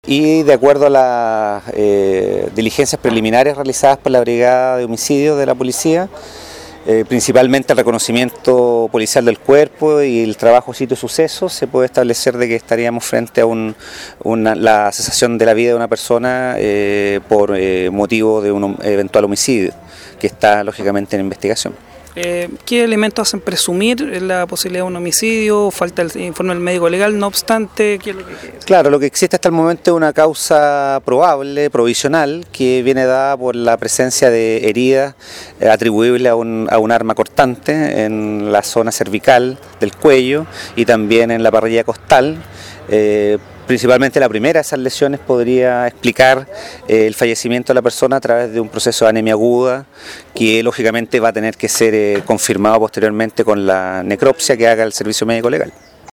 Y de acuerdo a las diligencias preliminares realizadas por la Brigada de Homicidios de la Policía, principalmente el reconocimiento policial del cuerpo y el trabajo sitio suceso, se puede establecer de que estaríamos frente a la cesación de la vida de una persona por motivo de un eventual homicidio, que está lógicamente en investigación. ¿Qué elementos hacen presumir la posibilidad de un homicidio? ¿Falta el informe del médico legal? No obstante, ¿qué es lo que queda? Claro, lo que existe hasta el momento es una causa probable, provisional, que viene dada por la presencia de heridas atribuibles a un arma cortante en la zona cervical del cuello y también en la parrilla costal. Principalmente la primera de esas lesiones podría explicar el fallecimiento de la persona a través de un proceso de anemia aguda que lógicamente va a tener que ser confirmado posteriormente con la necropsia que haga el servicio médico legal.